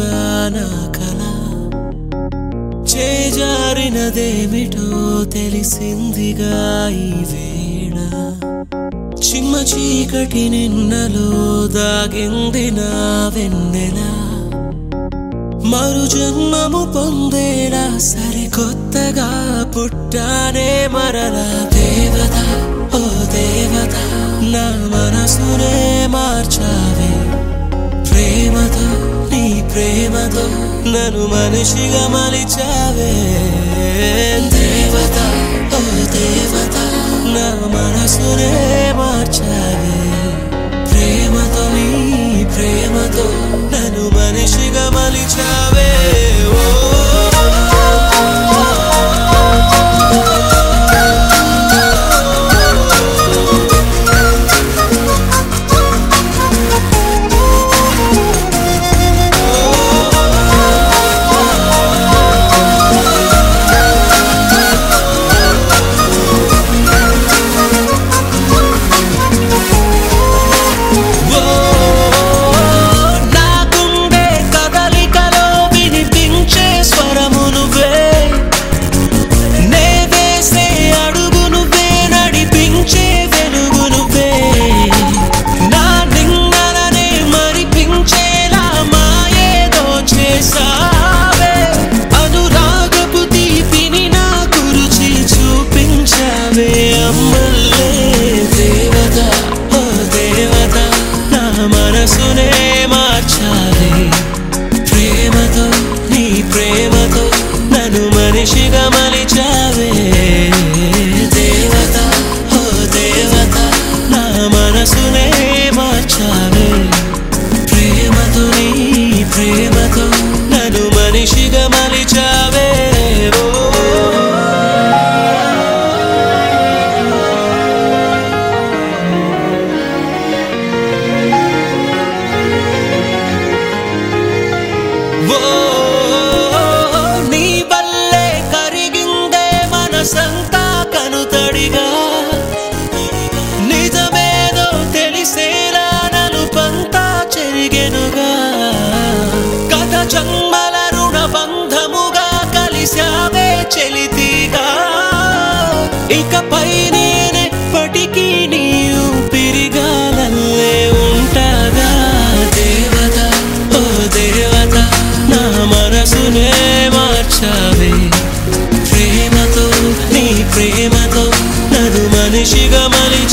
నిజమవుగా నా కల చేజారినదేమిటో తెలిసిందిగా ఈ వేళ చిమ్మ చీకటి నిన్నలో దాగింది నా వెన్నెల మరు జన్మము పొందేలా సరికొత్తగా పుట్టానే మరలా దేవత ఓ దేవత నా మనసునే మార్చావే ప్రేమతో నీ ప్రేమతో నన్ను మనిషిగా మలిచావే దేవత ఓ దేవత నా మనసునే మార్చావే ప్రేమతో నీ ప్రేమతో నన్ను మనిషిగా మలిచావే మనసునే మార్చావే ప్రేమతో నీ ప్రేమతో నన్ను మనిషిగా మలిచావే దేవత ఓ దేవత నా మనసునే మార్చావే ప్రేమతో నీ ప్రేమతో నన్ను మనిషిగా మలిచావే నీ వల్లే కరిగిందే మనసంతా కనుతడిగా నిజమేదో తెలిసేలా నలుపంతా చెరిగెనుగా గత జన్మల రుణ బంధముగా కలిశావే చెలితిగా ఇకపై నేనెప్పటికీ నీ ఊపిరిగాలల్లే ఉంటాగా దేవత ఓ దేవత నా మనసునే మార్చావే ప్రేమతో నీ ప్రేమతో నన్ను మనిషిగా మలిచావే